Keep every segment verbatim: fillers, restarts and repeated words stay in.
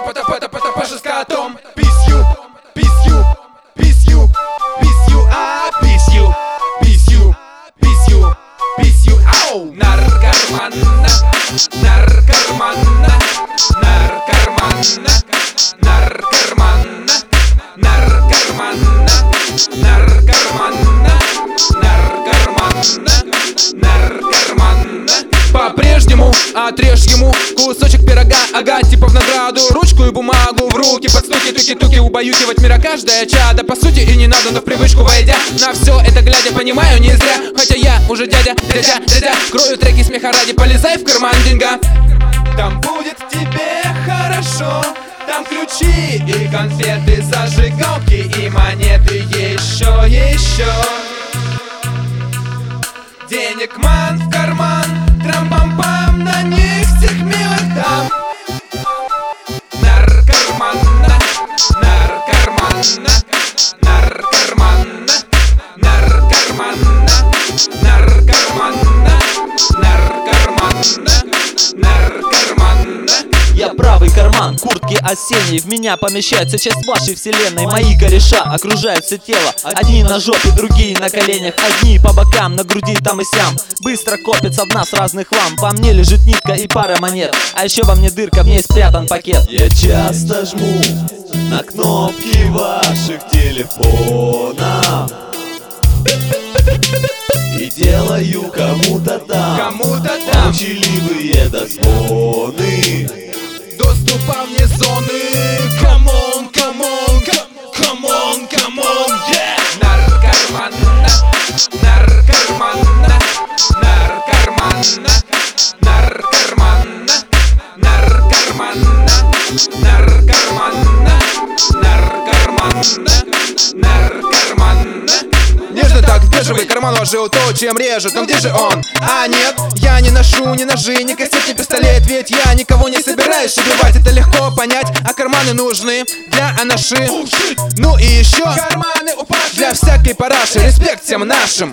пота пота пота Паша с котом. Писью, писью, писью, писью, а писью, писью, писью, писью, ау. Наркоманна, наркоманна, наркоманна, наркоманна, наркоманна, наркоманна, наркоманна, наркоманна. По-прежнему отрежь ему кусочек пирога, ага, типа в награду. Ручку и бумагу в руки, под стуки, туки-туки, убаюкивать мира каждая чада. По сути и не надо, но в привычку войдя на все это глядя, понимаю не зря. Хотя я уже дядя, дядя, дядя, крою треки смеха ради, полезай в карман деньга. Там будет тебе хорошо, там ключи и конфеты, зажигалки и монеты еще, еще. Денег ман в карман, трам-пам-пам, на них всех милых дам. Наркоманна, наркоманна, наркоманна, наркоманна, наркоманна, наркоманна, наркоманна. Я правый карман куртки осенней, в меня помещается часть вашей вселенной. Мои кореша окружают все тело, одни на жопе, другие на коленях, одни по бокам, на груди там и сям. Быстро копится в нас разный хлам, во мне лежит нитка и пара монет, а еще во мне дырка, в ней спрятан пакет. Я часто жму на кнопки ваших телефонов и делаю кому-то там, кому-то там молчаливые дозвоны доступа вне зоны. Камон, камон, камон, камон, yeah. Наркоманна, наркоманна, наркоманна, наркоманна, наркоманна, наркоманна, наркоманна, наркоманна. Нежно так в бежевый карман ложил то, чем режут. Но где же он? А нет, я не ношу ни ножи, ни кастет, ни пистолет. Ведь я никого не собираюсь убивать. Это легко понять, а карманы нужны для анаши. Ну и еще карманы у Паши для всякой параши. Респект всем нашим.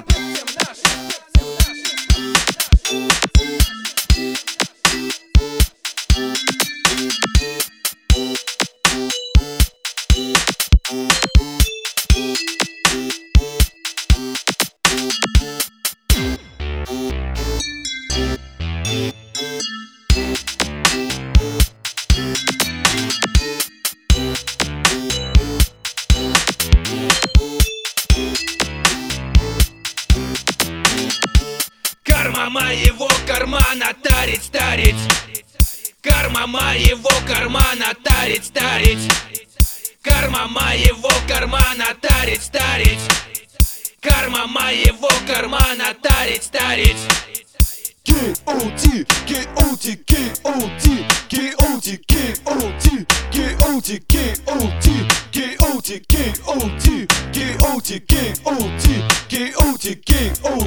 Карма моего кармана тарить, старить. Карма моего кармана тарить, старить. Карма моего кармана тарить, старить. Карма моего кармана тарить, старить. K-O-T, K-O-T, K-O-T, K-O-T, K-O-T, K-O-T, K-O-T, K-O-T, K-O-T, K-O-T, K-O-T, K-O-T, K-O-T.